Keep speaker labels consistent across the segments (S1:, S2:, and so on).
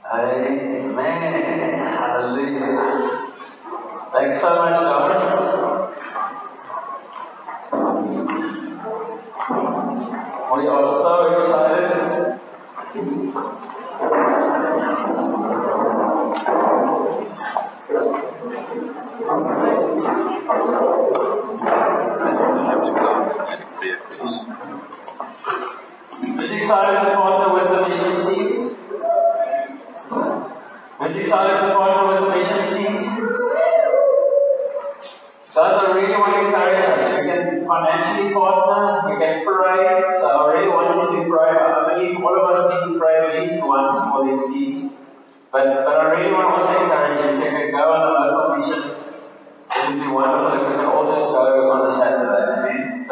S1: Amen. Hallelujah. Thanks so much, Thomas. We are so excited. Who's excited to partner with the mission teams? Who's excited to partner with the mission teams? Guys, I really want to encourage us. We can financially partner, we can pray. So I really want you to pray. I believe all of us need to pray at least once for these teams. But I really want to also encourage you, if you can go on a local mission, it would be wonderful if we can all just go on the Saturday. Amen?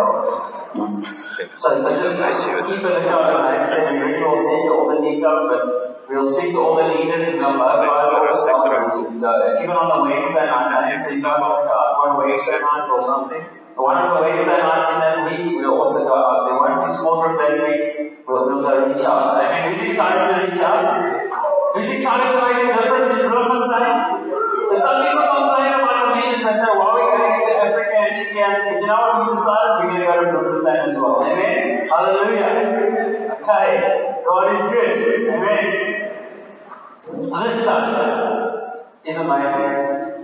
S1: So just keep a lookout on that. We really will send you all the details, but we'll speak to all the leaders and they'll mobilize all the staff groups. Even on the Wednesday night, so you guys will go out one Wednesday night or something. One of the Wednesday nights in that week, we'll also go out. There won't be small group that week. We'll go reach out. I mean, who's excited to reach out? Who's excited to make a difference in Bloemfontein? There's some people complain about the missions. They say, why are we going to Africa and India? But you know what we decided? We're going to go to Bloemfontein as well. Amen? Hallelujah. Okay. God is good. Amen. This stuff is amazing.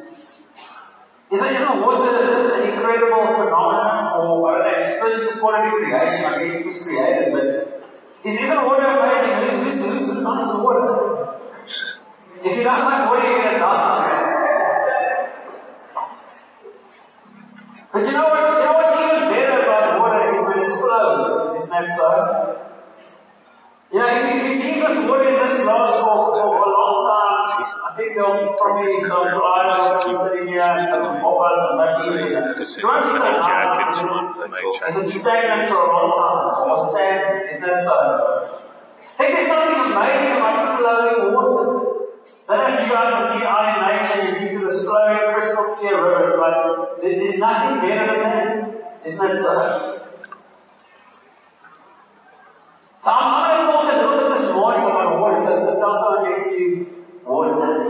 S1: Isn't water an incredible phenomenon? Or, I don't know, especially the quality of creation. I guess it was created, but isn't water amazing? Who likes water? If you don't like water, you're going to die. But you know what's even better about water is when it's flowing. Isn't that so? You know, if you leave this water in this glass for a long time, I think there'll probably some flies sitting here and pop us and not even. It won't be so nice if it's stagnant for a long time or stagnant. Isn't that so? I think there's something amazing about flowing water. I don't know if you guys have been out in nature and you've been to this flowing crystal clear river. It's like, there's nothing better than that. Isn't that so? So I'm going to talk a little bit this morning about water. So tell someone next to you, water.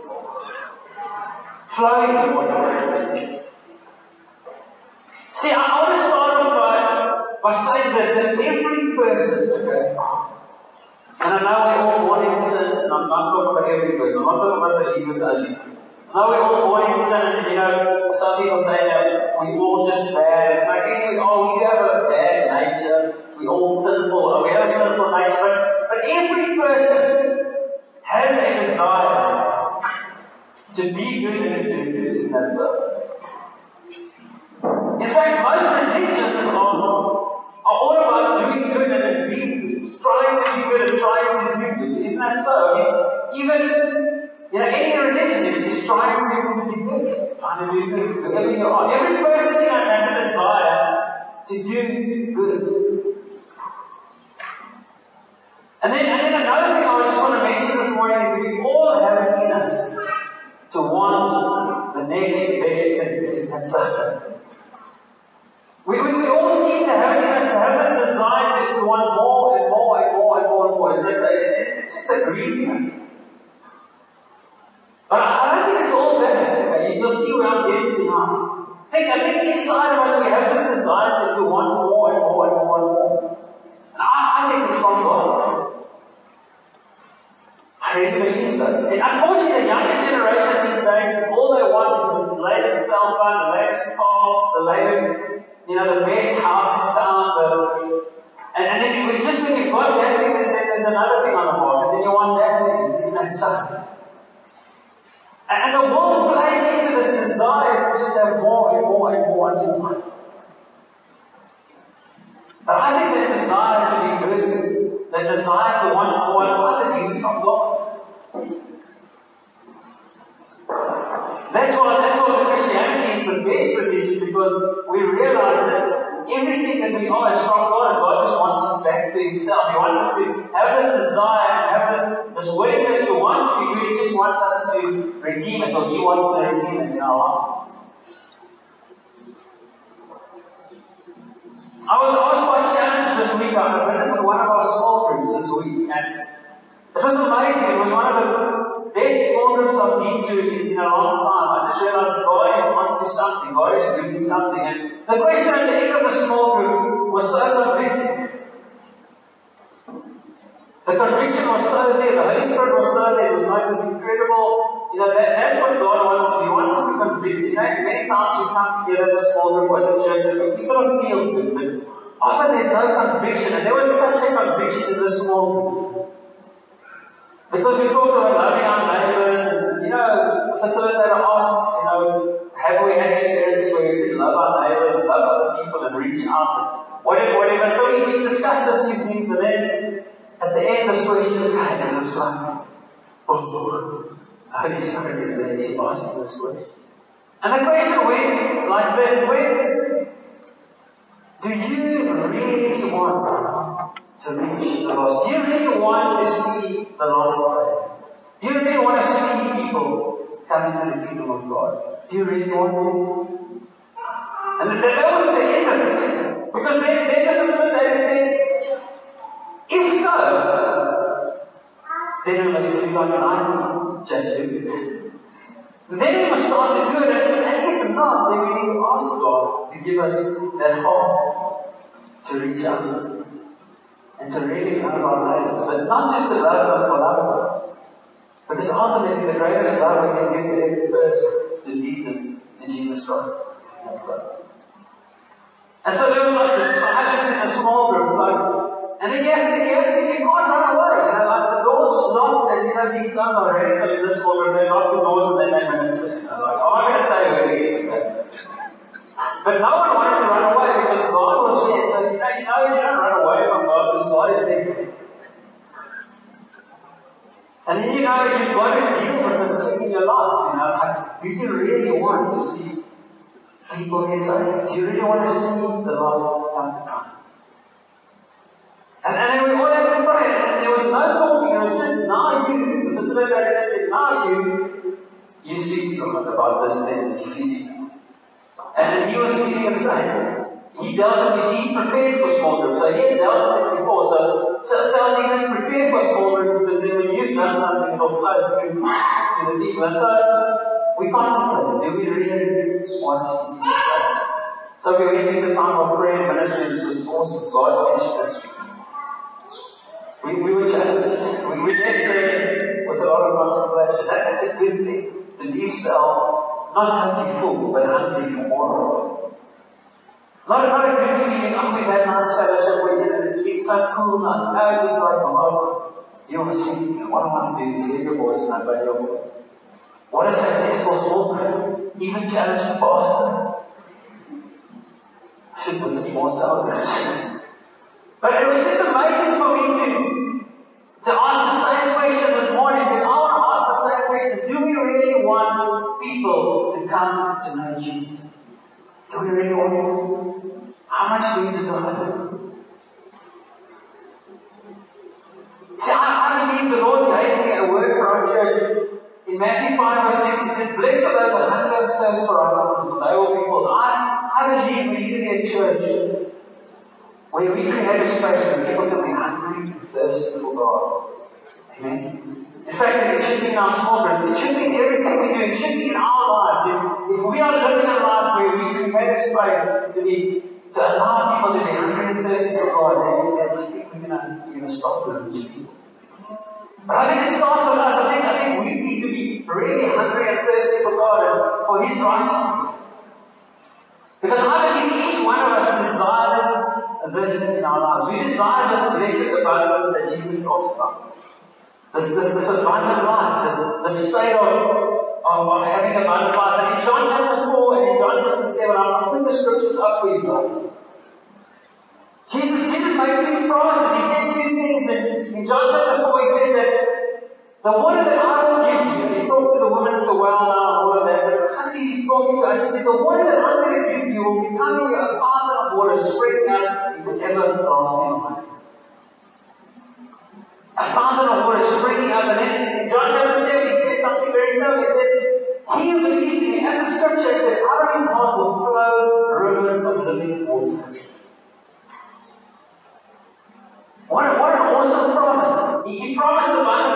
S1: Flowing water. See, I want to start off by saying this, that every person, okay, and I know we're all born in sin, and I'm not talking about every person, I'm not talking about believers only. I know we're all born in sin, and you know, some people say that we all just bad, and I guess we do have a bad nature, we all sinful, we have a sinful nature, but every person has a desire to be good and to do good, isn't that so? In fact, most religions are all about doing good and being good, trying to be good and trying to do good. Isn't that so? I mean, even any religion is trying to be good, trying to do good, wherever you are. Every person has a desire to do good. And then another thing I just want to mention this morning is we all have it in us to want the next best thing. Isn't that so? We all seem to have it in us to have this desire to want more and more and more and more and more. As I say, it's just a greediness. But I don't think it's all bad. Okay? You'll see where I'm getting to now. I think inside of us we have this desire to want more and more and more and more. And I think it's from God. I really believe so. And unfortunately, the younger generation these days, all they want is the latest cell phone, the latest car, the latest, the best house in town. And then when you've got that thing, then there's another thing on the market, and then you want that thing. Is that something? And the world plays into this desire to just have more and more and more and more. But I think that desire to be good, that desire to want more and other things from God. That's why Christianity is the best religion, because we realize that everything that we are is from God, and God just wants us back to Himself. He wants us to have this desire, have this willingness to want to be good. He just wants us to redeem it, or He wants to redeem it in our life. I was asked by challenge this week. I visited one of our small groups this week, and It was amazing. It was one of the best small groups I've been to in a long time. I just realized God is onto something. God is doing something. And the question at the end of the small group was so convicting. The conviction was so there. The Holy Spirit was so there. It was like this incredible, that's what God wants to do. He wants us to convict. Many times we come together as a small group or as a church and we sort of feel good, but often there's no conviction. And there was such a conviction in this small group. Because we talked about loving our neighbors and, the facilitator asked, have we had experience where we can love our neighbors and love other people and reach out and whatever. So we discussed a few things and then at the end this question came and it was like, oh, Holy Spirit is there, He's asking this question. And the question went like this, do you really want to reach the lost? Do you really want to see the lost saved? Do you really want to see people come into the kingdom of God? Do you really want to? And that was the end of it. Because then the facilitator said, if so, then we must do like I just do. Then we must start to do it, and if not, then we need to ask God to give us that heart to reach out and to really love our neighbors, but not just to love them for love them, because ultimately the greatest love we can give to every person is to lead them to Jesus Christ. And so there was like this silence in the small groups, and then you can't run away. Like the doors locked, and these guys are radical in this small group. They lock the doors and then they minister. I'm not going to say where it is, but no one wanted to run away because God was there. So you don't run away from God because God is there. And then you've got to deal with this thing in your life. Do you really want to see people get saved? Do you really want to see the lost come to Christ? And then we all had to pray, and there was no talking, it was just, now you, the facilitator said, now you speak to them about this thing that you're feeding. And he was feeding them saved. He dealt with it, he prepared for small groups, so he had dealt with it before, so he was prepared for small groups, because then when you've done something, it'll flow through to the people. And so, we contemplated, do we really want to see people saved? So we went into time of prayer and ministry, it was awesome, God finished it. We were challenged. We left there with a lot of contemplation. That's a good thing. To leave self, not hungry full, but hungry for more. Not a good feeling, we've had nice fellowship with you, and it's been so cool now. No, it was like, oh, you're speaking. What I want to do is hear your voice and obey your voice. What a successful small group. Even challenged the pastor. Should visit more celebration. But it was just amazing for me to ask the same question this morning, because I want to ask the same question. Do we really want people to come to know Jesus? Do we really want to? How much do we desire? See, I believe the Lord gave me a word for our church. In Matthew 5 verse 6, it says, blessed are those that hunger and thirst for righteousness, for they will be filled. I believe we need to be a church where we create a space where people can be hungry and thirsty for God. Amen. In fact, it should be in our small groups. It should be in everything we do. It should be in our lives. If we are living a life where we create a space to allow people to be hungry and thirsty for God, then I think we're going to stop doing these people. But I think it starts with us. I think we need to be really hungry and thirsty for God and for His righteousness. Because I believe each one of us desires this in our lives. We desire this blessed abundance that Jesus talks about. This abundant life, this state of having abundant life. And in John chapter 4 and in John chapter 7, I'll put the scriptures up for you guys. Jesus made two promises. He said two things. In John chapter 4, he said that the water that I will give you, and he talked to the woman at the well now and all of that, but honey, he's talking to us. He said, the water that I'm going to give you will become in you a fountain of water springing out into everlasting life. A fountain of water springing up, and then in John chapter 7, he says something very similar. He says, he who believes in me, as the scripture said, out of his heart will flow rivers of living water. What an awesome promise. He promised abundant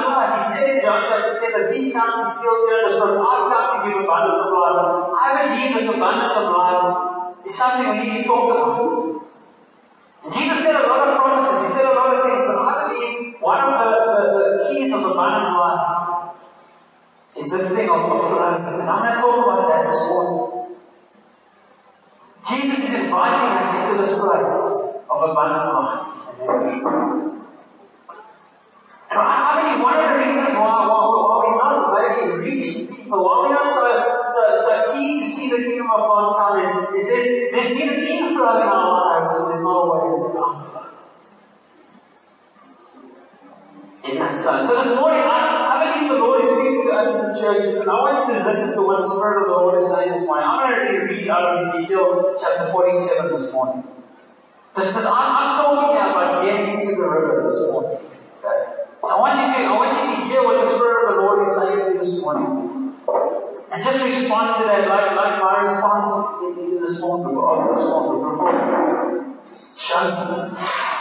S1: John chapter 10, the thief comes to steal, kill, and destroy. I've come to give abundance of life. I believe this abundance of life is something we need to talk about. And Jesus said a lot of promises, He said a lot of things, but I believe one of the keys of abundant life is this thing of flowing. And I'm going to talk about that this morning. Jesus is inviting us into this place of abundant life. And I believe one of the reasons why we're not really reaching people, why we're not so keen to see the kingdom of God come is there's been an inflow in our lives, but there's not always an outflow. Isn't that so? So this morning, I believe the Lord is speaking to us as a church, and I want you to listen to what the Spirit of the Lord is saying this morning. I'm going to read out of Ezekiel chapter 47 this morning. Because I'm talking about getting into the river this morning. Okay? I want you to hear what the Spirit of the Lord is saying to you this morning. And just respond to that like my response in the small group, or the small group. Show me.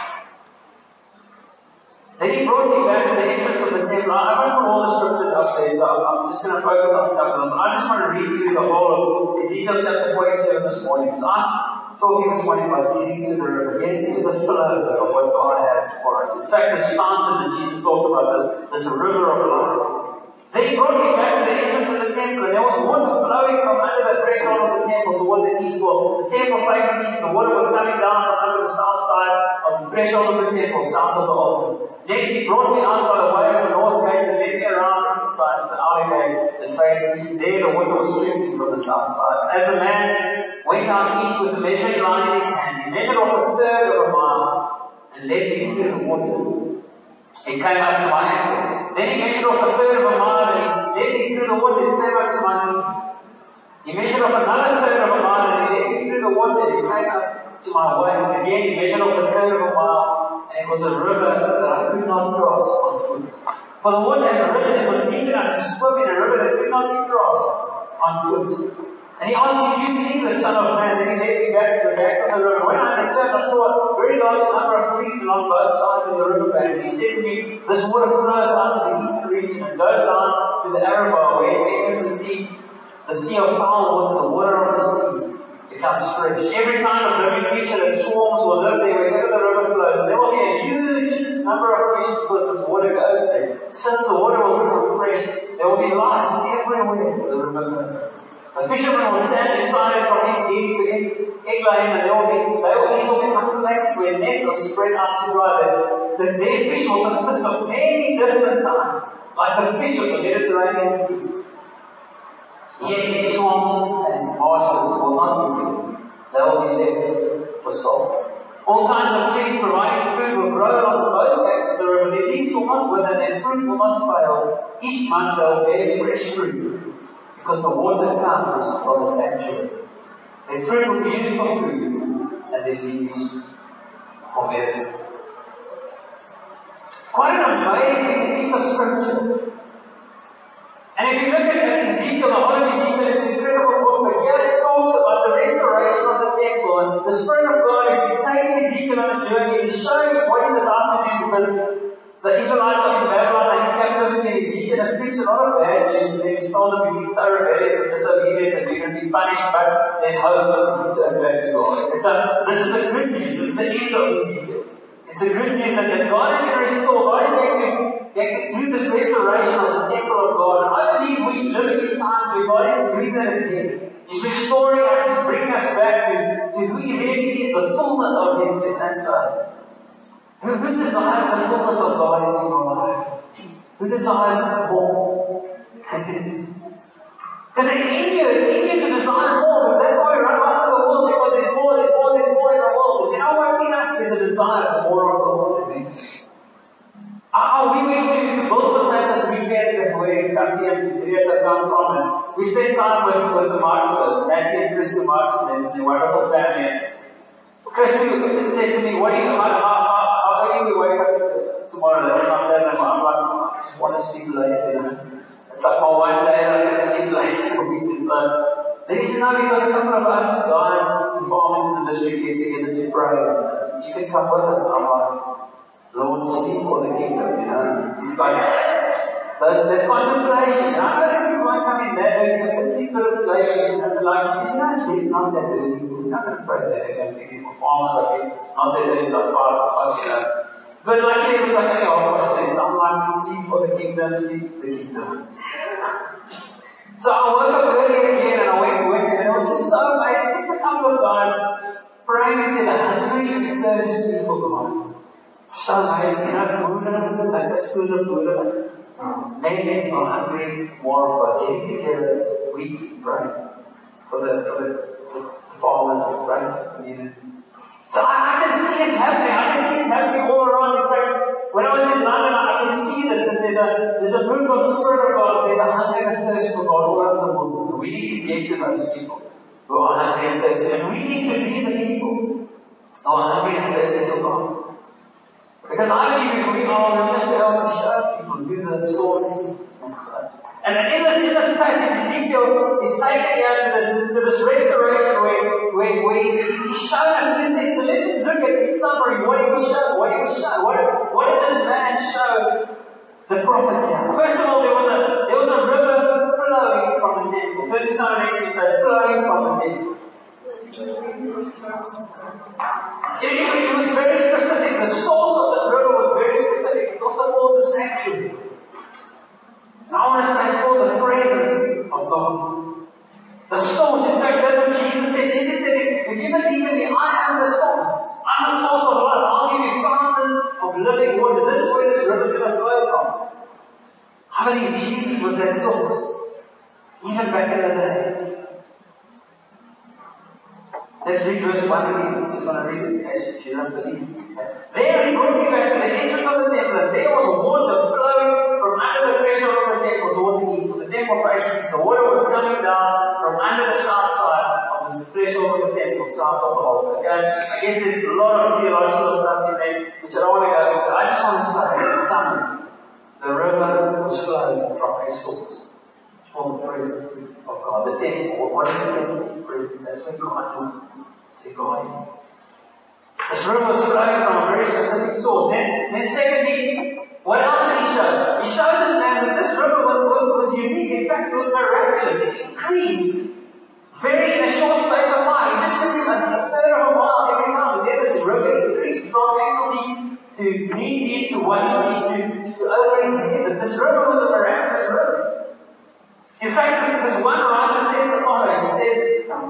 S1: Then He brought me back to the entrance of the temple. I won't put all the scriptures up there, so I'm just going to focus on a couple of them. I just want to read through the whole of Ezekiel chapter 47 this morning. So I'm talking this morning about getting to the river, getting to the flow of what God has for us. In fact, this fountain that Jesus talked about, this river of life. Then He brought me back to the entrance of the temple, and there was water flowing from under the threshold of the temple toward the east wall. The temple faced east, and the water was coming down from under the south side of the threshold of the temple, south of the altar. Next, He brought me out by the way of the north gate and led me around the east side of the outer gate that faced east. There the water was streaming from the south side. As the man went out east with the measuring line in his hand, he measured off a third of a mile and led me through the water. It came up to my ankles. Then he measured off a third of a mile and he led me through the water. It came up to my knees. He measured off another third of a mile and he led me through the water. It came up to my waist. Again, he measured off a third of a mile, and it was a river that I could not cross on foot. For the water had risen, it was deep enough to swim in a river that could not be crossed on foot. And he asked me, "Do you see the Son of Man?" Then he led me back to the back of the river. When I returned, I saw a very large number of trees along both sides of the riverbank. And he said to me, "This water flows out to the eastern region and goes down to the Arabah, where it enters the sea of foul water, the water of the sea. Becomes fresh. Every kind of living creature that swarms will live there wherever the river flows. And there will be a huge number of fish because this water goes there. Since the water will become fresh, there will be life everywhere where the river goes. The fishermen will stand beside it from end to end, and these will become places where nets are spread out to dry. Their fish will consist of many different kinds, like the fish of the Mediterranean Sea. Yet its swamps and its marshes will not be there. They will be left for salt. All kinds of trees providing food will grow along both banks of the river. Their leaves will not wither, their fruit will not fail. Each month they will bear fresh fruit, because the water comes from the sanctuary. Their fruit will be used for food, and their leaves for medicine. Quite an amazing piece of scripture. And if you look at Ezekiel, the whole of Ezekiel is an incredible book, but here it talks about the restoration of the temple, and the Spirit of God is taking Ezekiel on a journey and showing him what he's about to do, because the Israelites are in Babylon, they're in captivity, and Ezekiel has preached a lot of bad news to them. He's told them you've been so rebellious and disobedient that you're going to be punished, but there's hope that you turn back to God. And so this is the good news. This is the end of Ezekiel. It's the good news that God is going to restore. God is going to do this restoration of the temple of God. And I believe we live in times where God is doing that again. He's restoring us and bringing us back to who He really is, the fullness of Him. Is that so? Who desires the fullness of God in your life? Who desires more? Because it's easier to desire more, because that's why we run after the world, because there's more in the world. But you know what? In us is a desire for more of the Lord. We went to Biltmore this weekend, where Cassie and Henrietta come from, and we spent time with the Marks, Nancy and Chris Marks, and their wonderful family. Chris says to me, how early we wake up tomorrow? That's not Saturday. I'm like, I just want to sleep late. It's like my wife said, I can sleep late for a weekend. So then he said, no, because a couple of us guys, farmers in the district, get together to pray. You can come with us. I'm like, Lord, speak for the kingdom, He's like, That contemplation. And I don't think might come in that way. So let's see contemplation. And like, he says, no, it's really not that early. We're not going to pray that again. For farmers, I guess, not that early, like 5 o'clock, But like it was like, okay, $6. I'm like, sleep for the kingdom, sleep for the kingdom. So I woke up early again and I went to work and it was just so amazing. Just a couple of guys praying together, 130 people gone. So amazing, Buddha, like the school of Buddha. Many are hungry, more but getting together, we pray for the farmers and pray for the community. So I can see it happening. I can see it happening all around. In fact, when I was in London, I can see this. That there's a move of the Spirit of God. There's a hunger and a thirst for God all over the world. We need to get to those people who are hungry and thirsty. And we need to be the people who are hungry and thirsty for God. Because I believe if we are, we'll just be able to show people who the source is. And in this passage, Ezekiel is taken here to this restoration where he's shown a few things. So let's just look at in summary what he was shown. What did this man show the prophet here? First of all, there was a river flowing from the temple. 37 next to say flowing from the temple. It was very specific. The source of this river was very specific. It's also called the sanctuary. And I want to say it's called the presence of God. The source, in fact, that's what Jesus said. Jesus said, if you believe in me, I am the source. I'm the source of life. I'll give you fountain of living water. This is where this river is going to flow from. I believe Jesus was that source. Even back in the day. Let's read verse 1 again. I'm just going to read it in case you don't believe it. There he brought me back to the entrance of the temple, and there was water flowing from under the threshold of the temple toward the east. For the temple facing, the water was coming down from under the south side of the threshold of the temple, south of the altar. Okay? I guess there's a lot of theological stuff in there, which I don't want to go into. I just want to say, in summary, the river was flowing from a source. From the presence of God. The temple, what is the temple? Presence. That's where God was. See God. This river was flowing from a very specific source. Then secondly, what else did he show? He showed this man that this river was unique. In fact, it was miraculous. It increased very in a short space of time. It just took him a third of a mile every time. Then this river increased from ankle deep to knee deep to waist deep to over his head. But this river was a miraculous river. In fact, this one writer says the following. He says,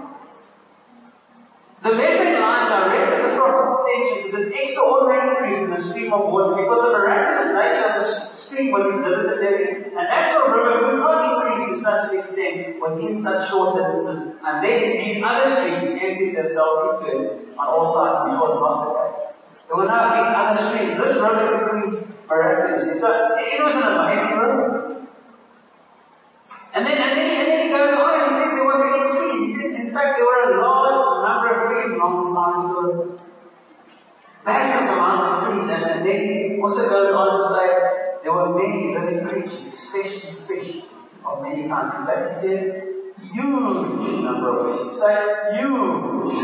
S1: the message line directed the prophet's attention to this extraordinary increase in the stream of water because the miraculous nature of the stream was exhibited therein. An natural river could not increase to such an extent within such short distances unless indeed other streams emptied themselves into it on all sides, which was not the case. There were no other streams. This river increased miraculously. So it was an amazing river. And then he goes on and he says there were many trees. He said, in fact, there were a large number of trees along the side of the river. Massive amount of trees. And then he also goes on to say there were many living creatures, especially fish of many kinds. In fact, he says, huge number of fish. Say, huge.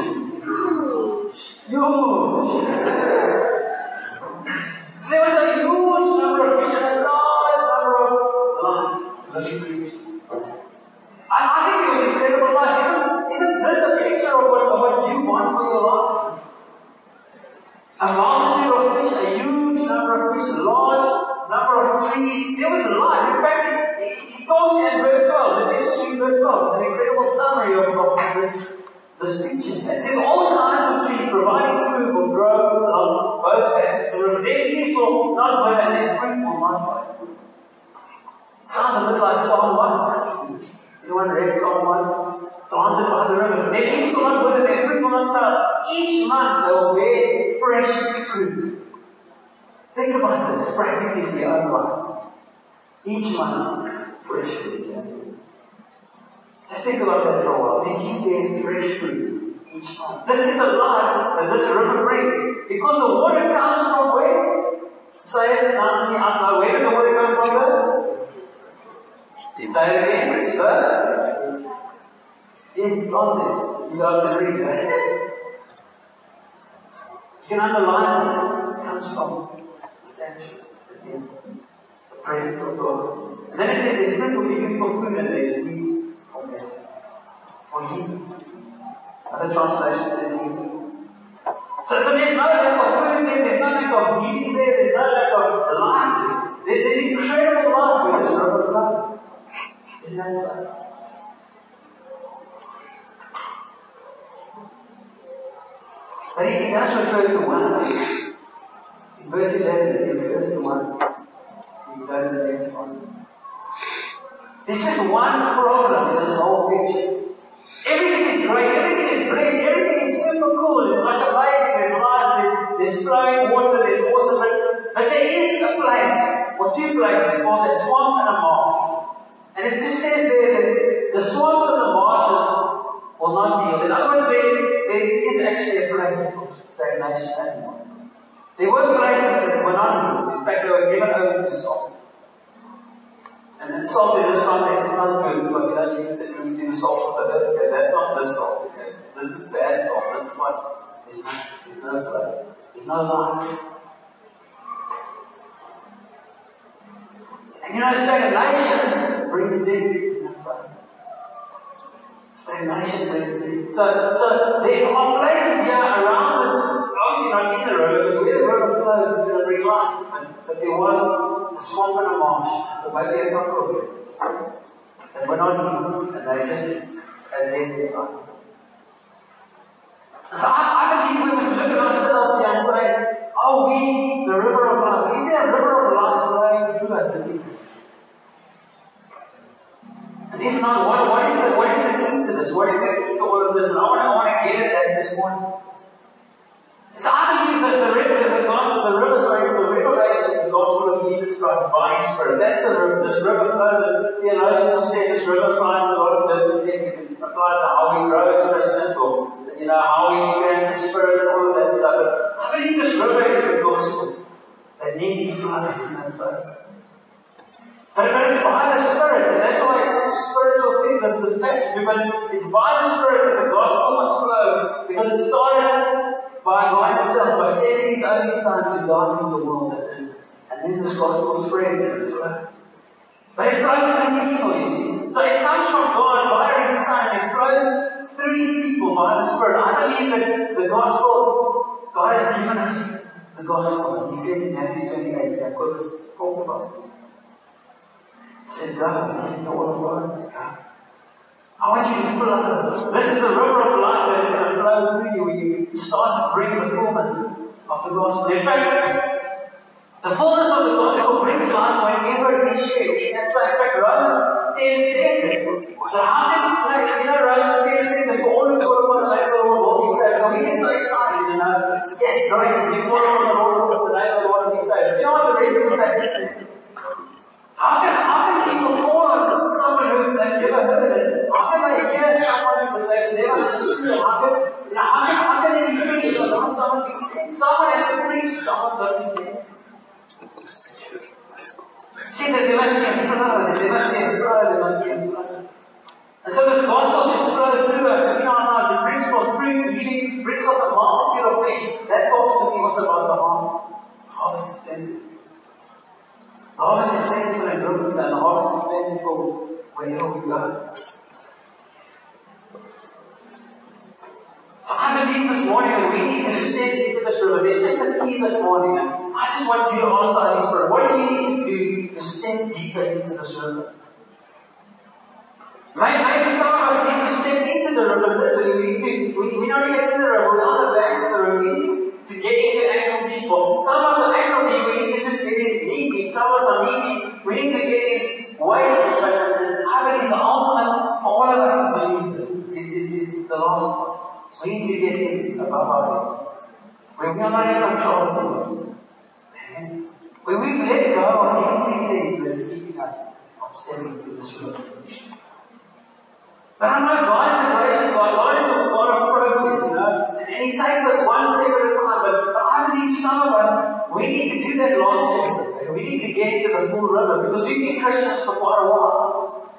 S1: There was a huge number of fish and a large number of living creatures. I think it was incredible life. Isn't this a picture of what you want for your life? A multitude of fish, a huge number of fish, a large number of trees. There was life. In fact, he talks in verse 12. The next read verse 12. It's an incredible summary of this picture. It says all kinds of trees providing food will grow along both banks of the river. Their leaves will not wither and their fruit will not fail. Sounds a bit like Psalm 1. Anyone read Psalm 1? Planted by the river. Their leaves will not wither, their fruit will not fail. Each month they will bear fresh fruit. Think about this practically in your own life. Each month, fresh fruit. Yeah? Just think about that for a while. They keep bearing fresh fruit each month. This is the life that this river brings. Because the water comes from where? Say it now to me out loud. Where does the water come from? Say it again, please. First. Yes, it's on there. You have to read that. You can underline it. It comes from the sanctuary, the presence of God. And then it says there's fruit will be used for food and there's wheat for mess. For healing. Other translation says healing. So there's no lack of food there, there's no lack of healing there, there's no lack of life. There's incredible life with this river flows. Isn't that so? But he does refer to one thing. In verse 11, he refers to one. You go to the next one. There's just one problem in this whole picture. Everything is great, everything is blessed, everything is super cool. It's like amazing, there's life, there's flowing water, there's awesome. But there is a place, or two places, called a swamp and a marsh. And it just says there that the swamps and the marshes will not yield. In other words, there is actually a place of stagnation anymore. There were places that were not yielded. In fact, they were given over to salt. And salt in this context is not good. It's like you don't need to sit and do the salt with it. Okay, that's not this salt. Okay, this is bad salt. This is what there's no blood. There's no life. And you know, stagnation brings death. Stagnation brings death. So there are places here around this, obviously not in the river, because where the river flows is going to bring life. But there was a swamp and a marsh, but maybe a couple of them. And we're not healed, and they just had death inside. So I believe we must look at ourselves here and say, are we the river of life? Is there a river of life flowing through us in us? And if not, what is the key to this? What is the key to all of this? And I want to get at that this morning. So I believe that the revelation of the gospel of Jesus Christ by His Spirit. That's the river. This river flows, and theologians have said this river applies to a lot of different things. It can apply to how we grow as Christians, or how we experience the Spirit and all of that stuff. But I believe this river is the gospel that needs to flow, isn't that so? But it's by the Spirit, and that's why it's a spiritual thing, this passage, because it's by the Spirit that the gospel must flow, because it started by God Himself, by sending His only Son to die for the world, and then this gospel spreads and it flows. But it flows through people, you see. So it comes from God by His Son, it flows through His people by the Spirit. I believe that the gospel, God has given us the gospel. He says in Matthew 28, that God was talking about. He says, go, and all of God. I want you to flow. This is the river of life that is going to flow through you when you start to bring the fullness of the gospel. In fact, the fullness of the gospel brings life whenever it is shared. And so, in fact, Romans 10 says that. So how can we play? Romans 10 says that for all who call upon the name of the Lord will be saved. So we get so excited, yes, great. If you call upon the Lord, the name of the Lord will be saved. You know what the reason for that is? How can people call on someone who they've never heard of it? How can they hear someone that they've never listened to? How can they be preached without someone being saved? Someone has to preach, someone's got to be saved. See, that there must be a flow, there must be a flow. And so this gospel should flow through us. And in our lives, it brings forth fruit, healing, brings forth a multitude of things. That talks to me also about the harvest. Harvest is plentiful. The harvest is plentiful and good, and the harvest is plentiful wherever we go. So I believe this morning that we need to step into this river. There's just a key this morning, and I just want you to ask the Holy Spirit, what do you need to do to step deeper into this river? Maybe some of us need to step into the river literally. We don't get in the river, we're on the banks of the river. We need to get into ankle deep. Some of us are ankle deep, we need to just get in knee deep. Some of us are knee deep, we need to get in waist deep. But I believe the ultimate for all of us to believe this is the last one. We need to get in above our heads. When we are not in control, when we let go of everything that is keeping us from stepping into this river. But I know God is a gracious God. God is a God of process, and He takes us one step at a time. But I believe some of us, we need to do that last step. We need to get into the full river, because we've been Christians for quite a while.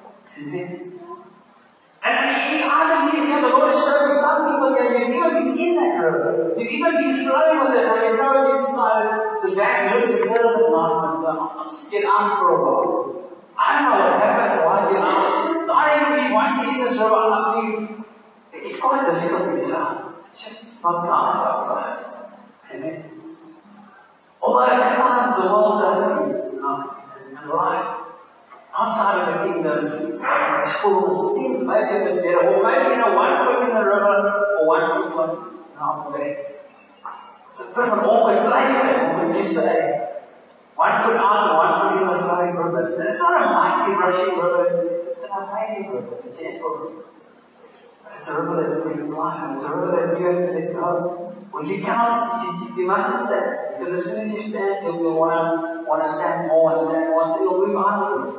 S1: And I believe the Lord is showing some people that you've even been in that river. You've even been flowing with it, and you know you decided the bank looks a little bit nice, and so I'll just get out for a while. I don't know what happened, why, So I don't really want to see this river. It's quite difficult, It's just not nice outside. Amen. Although at times the world does seem nice and right. Outside of the kingdom, it's fullness. It seems maybe a bit better. Or maybe, one foot in the river, or one foot out the way. It's a bit of an awkward place there, would you say? One foot out and one foot in the flowing river. And it's not a mighty rushing river, it's an amazing river, it's a gentle river. But it's a river that brings life, and it's a river that you have to let go. Well, you cannot, you mustn't stand. Because as soon as you stand, you'll want to stand more and stand more, so you'll move out of it.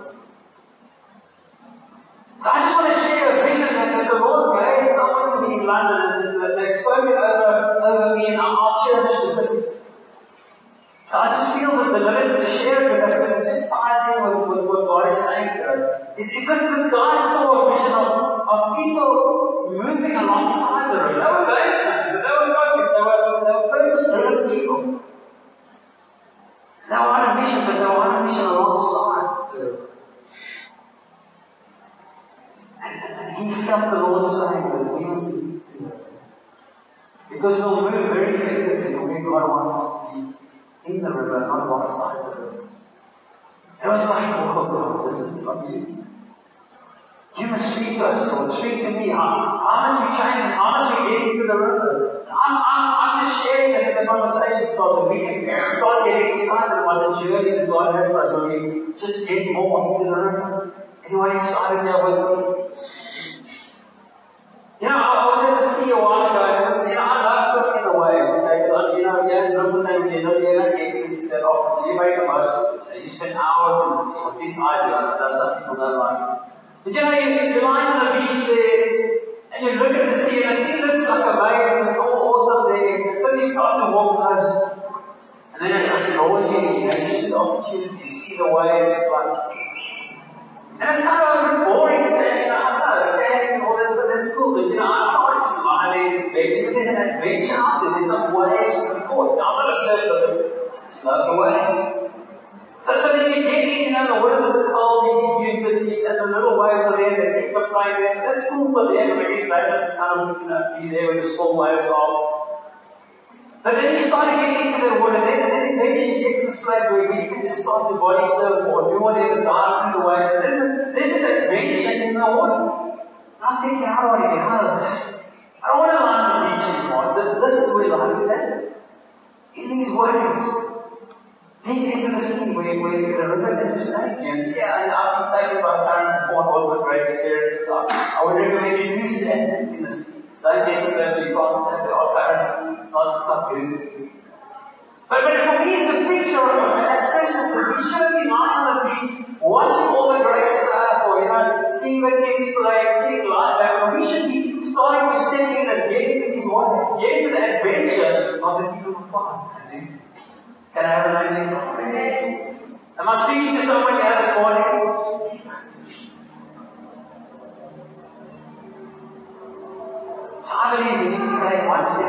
S1: So I just want to share a vision that the Lord gave someone to me in London, and they spoke it over me in our church specifically. So I just feel that the liberty to share it with us, because it just ties in with what God is saying to us. Is because this guy saw a vision of people moving alongside the river. They were very something, they were focused, they were purpose-driven people. They were on a mission, but they were on a mission alongside the river. And he felt the Lord saying that we must do it. Because we'll move very effectively where God wants us to be. In the river, not alongside the river. It was like, oh God, this is not you. You must speak to us, Lord. Speak to me. How must we change this? How must we get into the river? I'm just sharing this as a conversation starter. We can start getting excited about the journey that God has for us when we just get more into the river. Anyone excited now with me? I was at the sea a while ago, and I love swimming in the waves, okay? But, you don't get this that often, so you make the most of it. You spend hours in the sea, or at least I do, I know some people don't like it. But you're lying on the beach there, and you look at the sea, and the sea looks like amazing, it's all awesome there, and then you start to walk close, and then it's like draws you, you see the opportunity, you see the waves, it's like, and it's kind of a bit boring standing out there, standing all this, that's cool, but I'm not just lying there, but there's an adventure out there, there's some waves to be caught. Now, I'm not a surfer, but I just love the waves. So then you get in, the waters are cold, you get used to it, and the little waves are there, the kids are playing there, that's cool for them, but they just kind of, be there with the small waves off. But then you start to get into the water, then eventually you get to this place where you can just start to body surf or do whatever, dive through the waves. There's this adventure in the water. And I'm thinking, how do I get out of this? I don't want to lie on the beach anymore. This is where life is at. In these waves. Deep into the sea where the river that you stay in. Yeah, I've been taken by current before, it wasn't a great experience. So I would recommend you do stand in the sea. Don't get to those where you can't stand. There are currents. It's not good. But for me, it's a picture of as Christians, we shouldn't be lying on the beach, watching all the great stuff, or seeing the kids play, seeing life happen. We should be starting to step in and get into these waters, get into the adventure of the kingdom of God. Can I have an amen? Am I speaking to someone here this morning? So I believe we need to take one step.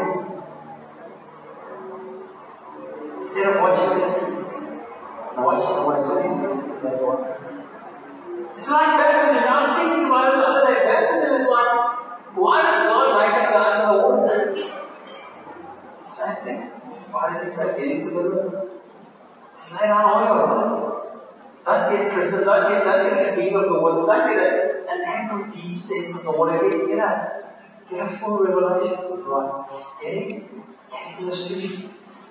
S1: Instead of watching the sea, and watching the waves. It's like baptism. I was thinking about it the other day. Baptism is like, why does God make us go under the water? Same thing. Why does He say get into the river? Lay down all your life. Don't get Christian, don't get a feeling of the water, don't get an ample deep sense of the water. Get a full revelation of God. Get into the Spirit.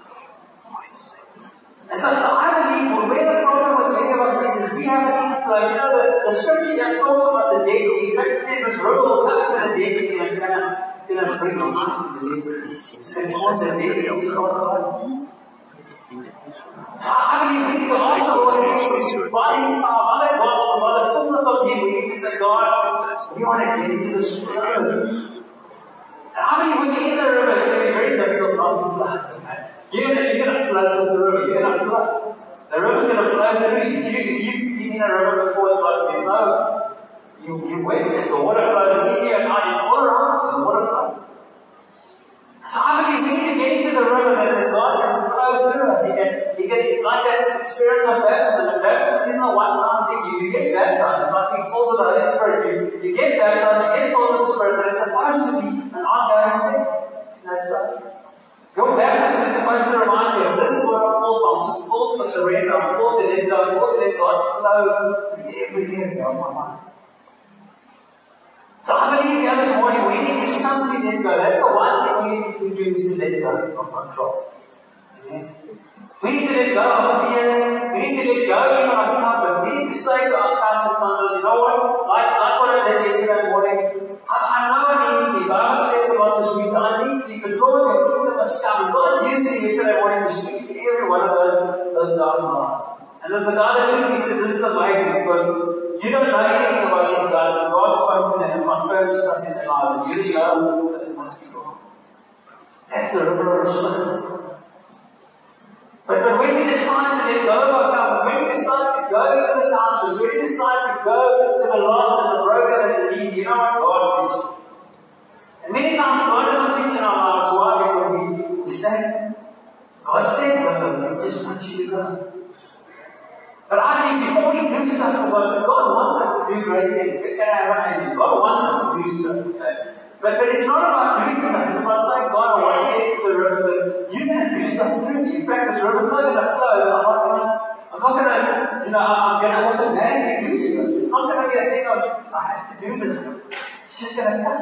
S1: And so I believe where the problem with many of us is we have an inflow. The scripture that talks about the Dead Sea, in fact it says this river will come to the Dead Sea and it's going to bring the life to the Dead Sea. It's going to cause the Dead Sea to come alive. I believe we need to also by His power, by the gospel, by the fullness of Him, we need to say, God, we want to get into the Spirit. And I believe when you're in the river, it's going to be very difficult not to flood. You're going to flood with the river. You're going to flood. The river's going to flow through you. If you've been in a river before, it's like there's no, you wet. The water flows in you and out. It's all around. The water flows. So I believe we need to get into the river that God can flow through us. It's like that experience of baptism. And baptism isn't a one-time thing. you get baptized. It's like being filled with the Holy Spirit. You get baptized, you get filled with the Spirit, but it's supposed to be an ongoing thing. Isn't that so? Your baptism is supposed to remind you of this is what I'm called. I'm called to surrender. I'm called to let go. I'm called to let God flow in every area of my life. So I believe here this morning we need to simply let go. That's the one thing we need to do is to let go of control. Amen. We need to let go of fears. We need to let go even of comforts. We need to say to our comfort zones, you know what? Like what I did yesterday morning. I know I need sleep. I haven't slept a lot this week, so I need sleep. But Lord, your kingdom must come. And God used me yesterday morning to speak to every one of those guys' lives. And then the guy that took me said, this is amazing because you don't know anything about these guys, but God spoke to them and confirmed stuff in their lives. And you didn't know that it must be God. That's the river of the Spirit. But when we decide to let go of our comforts, when we decide to go to the townships, when we decide to go to the lost and the broken and the needy, you know what God preaches. And many times God doesn't preach in our lives. Why? Because we say, God said go, He just wants you to go. But I think before we do stuff for God, because God wants us to do great things. God wants us to do stuff. Okay? But it's not about doing stuff. It's about saying, God, I want to get to the river. You're going to do stuff through me. In fact, this river's not going to flow. I'm not going to, I'm going to automatically do stuff. It's not going to be a thing of, I have to do this stuff. It's just going to come.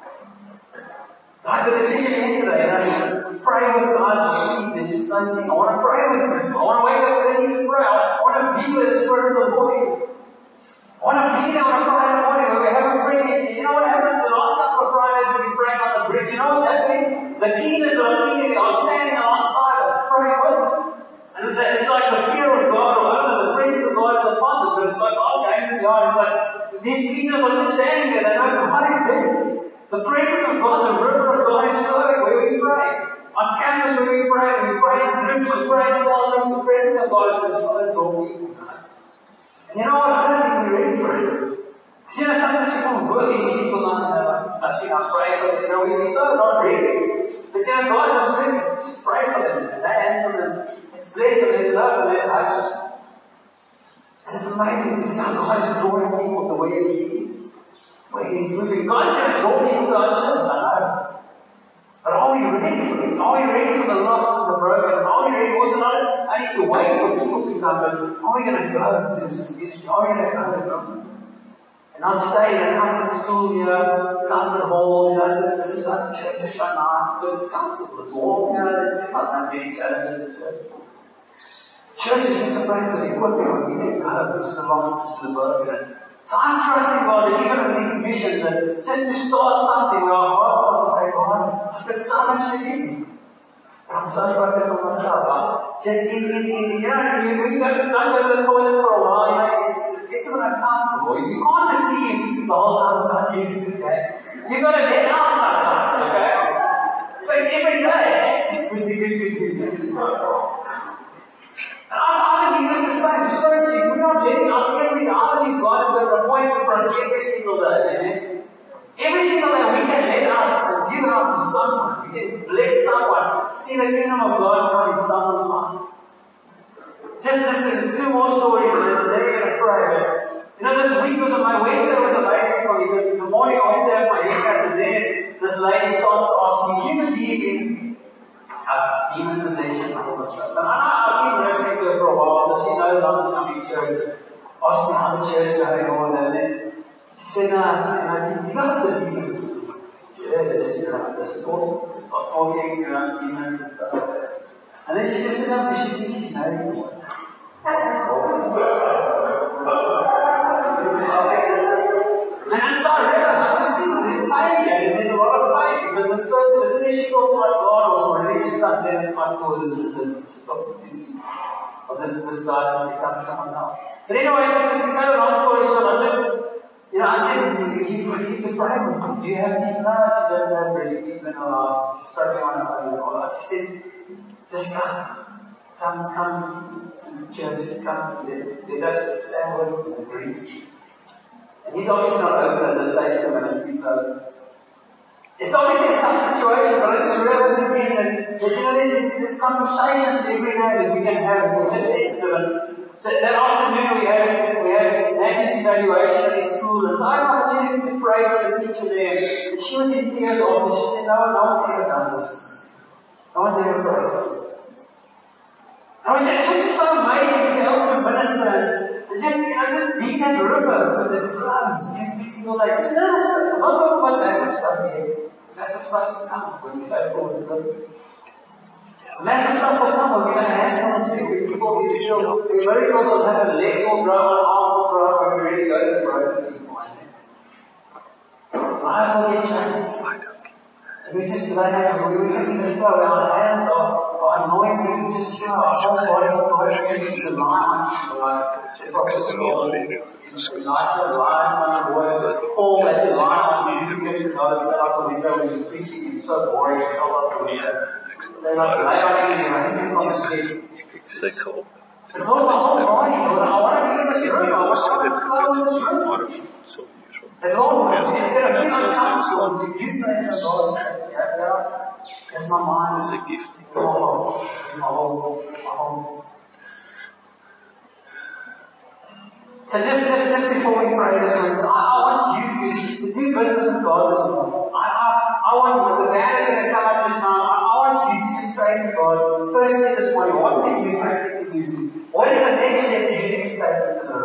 S1: I got a decision yesterday, and I pray with guys who sleep. There's just nothing. I want to pray with them. I want to wake up early to pray. I want to be with the Spirit of the Lord. I want to be there on a Friday morning where we have a prayer meeting. You know what happened the last couple of Fridays when we praying on the bridge? You know what's happening? The cleaners that are cleaning are standing alongside us, praying with us. And it's like the fear of God, or I don't know, the presence of God is upon them, but it's like us hanging in the yard. It's like these cleaners are just standing there. They know God is there. The presence of God, the river of God is flowing where we pray. On campus where we pray in groups, we pray in cell rooms, the presence of God is just flowing to all people. And you know what? I don't think we're ready for it. Because you know, sometimes you come with these people on and they're like, I see I'm praying for them. You know, we're so not ready. But you know, God doesn't bring us. Just pray for them. And they answer them. It's blessed and there's love and there's hope. And it's amazing to see how God is drawing people the way He is. Where He's moving. God's going to draw people to our church, I know. But are we ready for it? Are we ready for the lost and the broken? Are we ready also not only to wait for people to come, but are we going to go to this community? Are we going to go to them? And not stay in a comfort school, comfort hall, this is like church, it's so nice, but it's comfortable, it's warm, there's not that many challenges in church. Church is just a place of equipping when we get go to the lost, to the broken. So I'm trusting God that even with these missions, that just to start something where our hearts start to say, God, I've got so much to give. But I'm so focused on myself. Just when you don't go to the toilet for a while, it gets a bit uncomfortable. You can't deceive the whole time about you, okay? You've got to let out sometimes, okay? So every day, it would be good to do. And I believe it's the same spiritually. We're not letting out every day. I believe God has got an appointment for us every single day. Amen? Every single day we can let out and give out to someone. We can bless someone. See the kingdom of God come in someone's life. Just listen to two more stories and then we're going to pray. You know, this week my Wednesday was amazing for me because in the morning I went to have my haircut and then this lady starts to ask me, do you believe in demon possession and all this stuff? And I've been listening to her for a while, so she knows I'm coming to church. Asked me how the church is going on, and then she said, do you guys believe in this? Yes, this is awesome. Start talking, demons and stuff like that. And then she just said, no, she thinks she's married me. And so I realized, I can see there's pain here, and there's a lot of pain, because this person, as soon as she talks about God or some religious stuff, then it's like, oh, this guy has become someone else. But anyway, to cut a long story short, I said, you need to pray with me. Do you have any plans? She doesn't have really deep in her life. She's struggling on her own. She said, just come to church, come, let us stand with him and agree. And he's obviously not open at this stage of ministry, so it's obviously a tough situation, but I just realized again that there's conversations every day that we can have. We're just sensitive. So that afternoon we had Maggie's evaluation at his school, and so I got an opportunity to pray for the teacher there. And she was in tears after. She said, no one's ever done this. No one's ever prayed. And I was just so amazing to be able to minister and just be that river that flows every single day. Just little stuff. I'm not talking about massive stuff here. Massive stuff will come when you go forward. Massive stuff will come when we have hands where people get healed. Where miracles will happen, legs will grow, and arms will grow, and we really go to broken people. Lives will get changed. And we just lay out, we're looking at flow, our hands are anointed to just flow, our whole body is going to line on the word, Paul had to line on you because God when he's preaching, it's so boring, it's all up the window. They lay on you and from the street. But Lord, my whole body, Lord, I want to be in this room, I want to flow in this room. And Lord, instead of being uncomfortable, you say to God, yes, my mind is a gift. My whole. So just before we pray this morning, I want you to do business with God this morning. I want the band is going to come up just now. I want you to just say to God, firstly this morning, what did you expect to do? What is the next step you expect to do?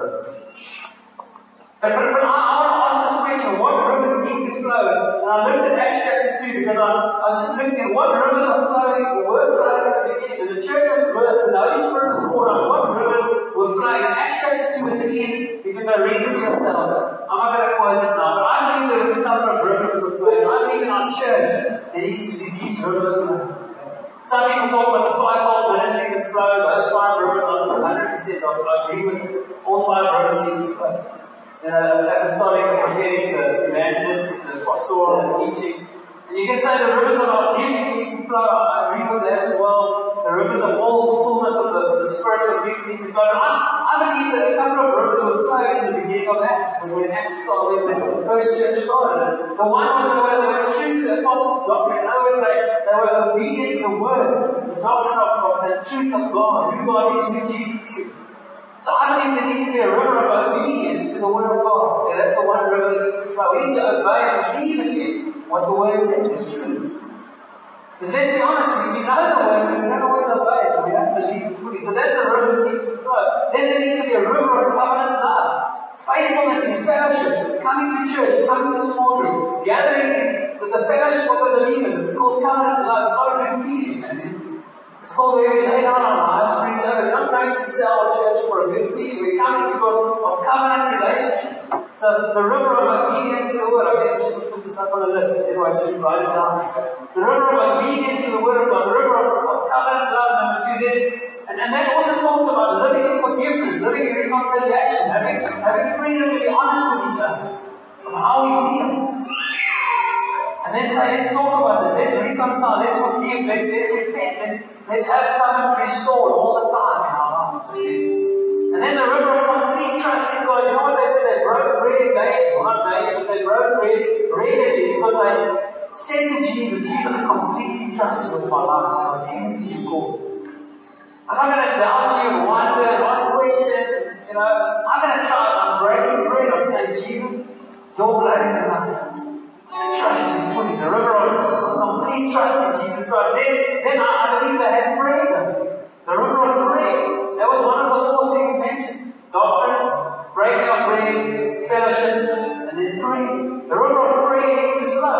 S1: But I want to ask this question, what rivers need to flow? And I looked at Acts chapter 2 because I was just looking at what rivers are flowing, the word flowing at the beginning, and the church was birthed, and the Holy Spirit was poured on what rivers were flowing. In Acts chapter 2 at the end, you can go read it for yourself. I'm not going to quote it now, but I believe there was a couple of rivers that were flowing. I believe in our church, there needs to be these rivers flowing. Some people talk about the fivefold ministry that's flowing, those 5 rivers, I'm 100%, I agree with all 5 rivers need to flow. Apostolic, the prophetic, the evangelistic, the pastoral, and the teaching. And you can say the rivers of our beauty need to flow. I agree with that as well. The rivers of all the fullness of the Spirit of beauty need to flow. I believe that a couple of rivers were flowing in the beginning of Acts, when Acts started, when the first church started. The one was they were true to the apostles' doctrine. In other words, they were obedient to the word, the doctrine of the truth of God, who God is, who Jesus is. So I believe there needs to be a river of obedience to the Word of God. And that's the one river that needs to flow. We need to obey and believe in what the Word says is true. Because let's be honest, if we know the Word, we don't always obey it, and we don't believe it fully. So that's a river that needs to flow. Then there needs to be a river of covenant love. Faithfulness in fellowship, coming to church, coming to small group, gathering in the fellowship of the believers. It's called covenant love. It's not a good feeling, man. It's called where we lay down our lives, we know we're not going to sell a church for a good thing. We're coming because of covenant relationship. So the river of obedience to the word, I guess I should put this up on the list. Anyway, just write it down. The river of obedience to the word of God, the river of covenant love, number 2 there. And that also talks about living in forgiveness, living in reconciliation, having freedom to be honest with each other of how we feel. And then say, let's talk about this, let's reconcile, let's forgive, let's repent, let's have covenant restored all the time in our lives. And then the river of complete trust in God. You know what they did? They broke bread daily, well not daily, but they broke bread regularly because they said to Jesus, Jesus, I completely trust you with my life, God, anything you call. I'm not going to doubt you and wonder and ask questions, I'm going to try, I'm breaking bread, I'm saying, Jesus, your blood is enough. Trust in fully, the river of complete trust in Jesus Christ. Then I believe they had freedom. The river of prayer. That was one of the 4 things mentioned. Doctrine, breaking of bread, fellowship, and then prayer. The river of prayer needs to flow.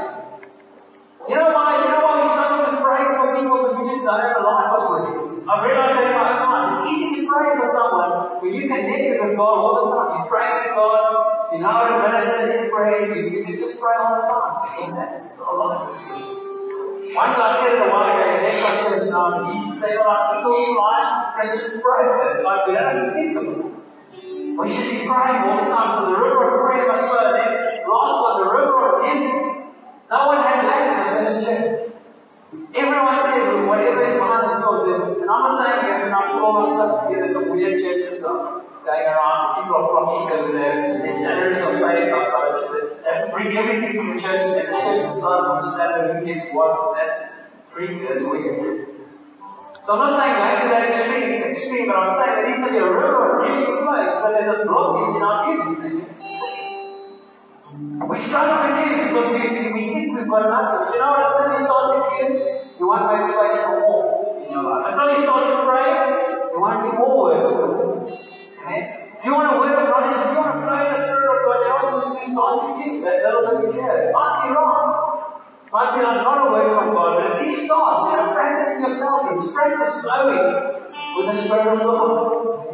S1: You know why we struggle to pray for people? Because we just don't have a life of prayer. I've realized that in my own life. It's easy to pray for someone when you connect with God all the time. You pray with God. You know how to minister in prayer, you can just pray all the time. And that's a lot of this. Once I said it a while ago, in Echo Church now, and he used to say, I think all life Christians pray. It's like we don't have to think of it. We should be praying all the time. So the river of prayer must flow. And then last one, the river of giving. No one had lack in the first church. Everyone said, whatever is behind is yours. And I'm not saying you have to put all those stuff together, some weird churches going around, people are flocking over there, their salaries are paid by coach, they bring everything to the church, and the church decides on the salary, who gets what, that's free, that's weird. So So I'm not saying go to that extreme, but I'm saying there needs to be a river of giving flow, but there's a blockage in our giving. We struggle to give because we think we've got enough. But you know what? Until you start to give, you won't make space for more in your life. Until you start to pray, you won't get more words for it. Okay? If you want to word of knowledge, if you want to pray in the Spirit of God, now you start to give that little bit you share. It might be wrong. Might be not a word from God, but at least start, practicing yourself, practice flowing with the Spirit of God.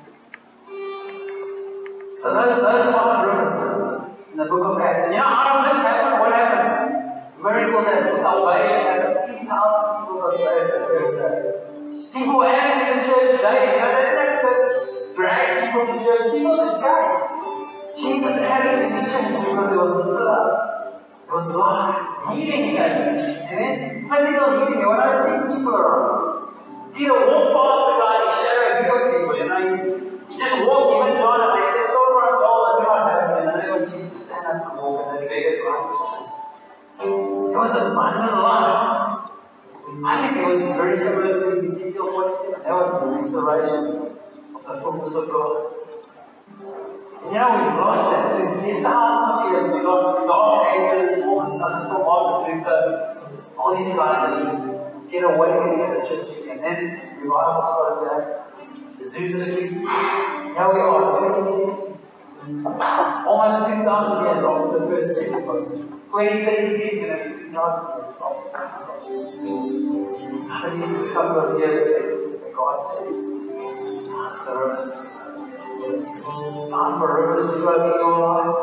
S1: So those 5 rivers in the book of Acts. And out of this happened, what happened? Miracles happened, salvation happened, 3,000 people got saved that first day. People were added to the church daily. They didn't have to drag people to church. People just came. Jesus added to his church because there was love. There was life. Healing happened. Amen? Physical healing. When I see people around, Peter walked past the guy, he shadowed healed people. He just walked, even John, and they said, silver and gold, I do not have. And the name of Jesus, stand up and walk, and the biggest life was It was abundant life. I think it was very similar to Ezekiel 47. That was the restoration of the fullness of God. And we've lost that. In thousands of years, we lost God, angels, all the stuff until Martin Luther, all these guys get awakening at the church. And then revival started there. The Azusa Street. Now we are 2060. Almost 2,000 years after the first Pentecost. 2033 is going to be 2,000 years after Pentecost. I believe it's a couple of years that God says, the rivers. Time for rivers to flow in your life.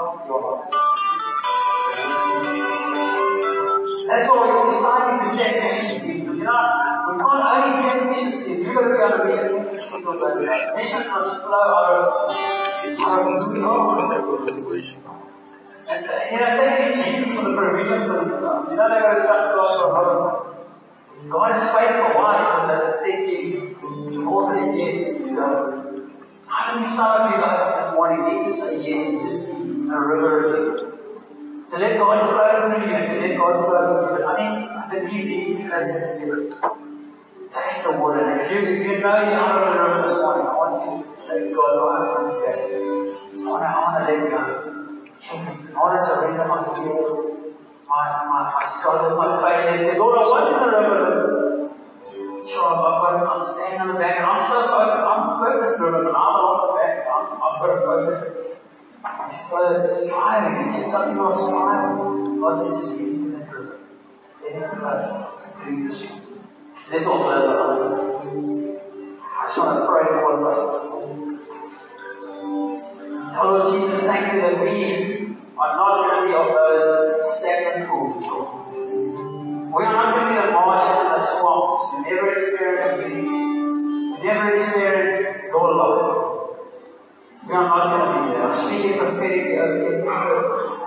S1: That's why we're deciding to send mission teams. We can't only send mission teams. You've got to be on a mission team every single day. Missions must flow out of who we are. And they need Jesus for the provision for this stuff. They're going to trust God for a husband. God is faithful. Why? Because they said yes. You've all said yes. I believe some of you guys this morning need to say yes and just be a river again. To let God flow through you and to let God flow through you. I believe you have the Spirit. Taste the water. And if you know you're out of the river this morning, I want you to say to God, I want to go. I want to let go. I want to surrender my fear, my struggles, my failures. Because all I want in the river, sure, I'm standing on the back and I'm so focused. I'm focused driven and I'm on the back. I've got to focus. So striving, and some people are striving. God says just get into that river. Let it flow through the stream. Let's all close our eyes. I just want to pray for all of us this morning. Lord Jesus, thank you that we are not going to be of those stagnant pools. We are not going to be the marshes and the swamps who never experience beauty, who never experience your love. We are not going to be there. I'm speaking prophetically over every person.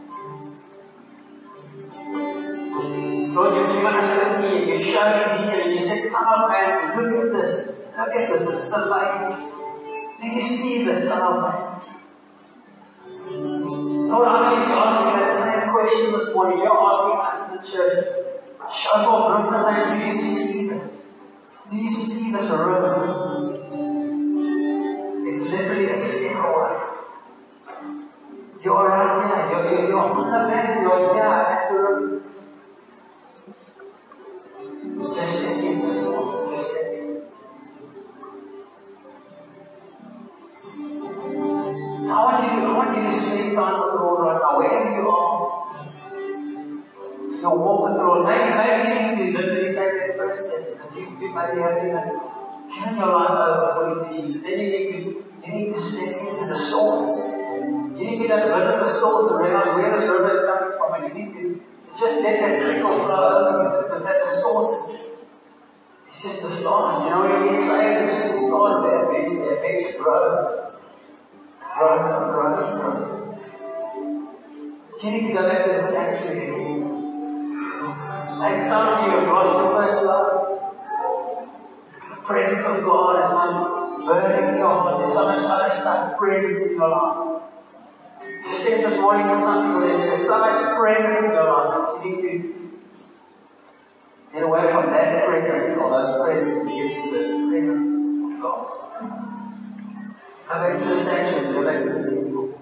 S1: Lord, you've given us the key, you've shown Ezekiel, and you said, Son of Man, look at this, this is amazing. Do you see the Son of Man? Lord, I believe you're asking that same question this morning. You're asking us in the church, Shofar Brooklyn, do you see this? Do you see this river? It's literally a step away. You're right here. You're on the back. You're here at the river. Just step in this morning. Just step in. I want you to spend time with the Lord right now, wherever you are. You'll walk with the Lord. Maybe you need to literally take that first step because you might be having a turn your life over for you. Then you need to step into the source. You need to go and visit the source and realize where this river is coming from, and you need to just let that trickle flow over you because that's the source. It's just the start. When you get saved, it's just the start of that adventure. That adventure grows. Grows and grows and grows. You need to go back to the sanctuary again. Like some of you have lost your first love. The presence of God is not burning in your heart. There's so much other stuff present in your life. You said this morning with some people, there's so much present in your life. You need to get away from that presence or those presents. have existential living.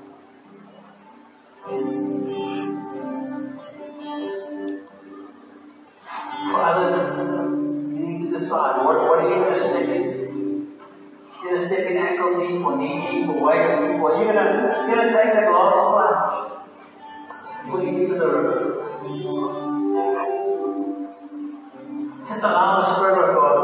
S1: For others, you need to decide what are you interested in? You're going to stick an ankle deep or knee deep or waist deep, or you're going to take that last plunge, put you into the river. Just allow the Spirit of God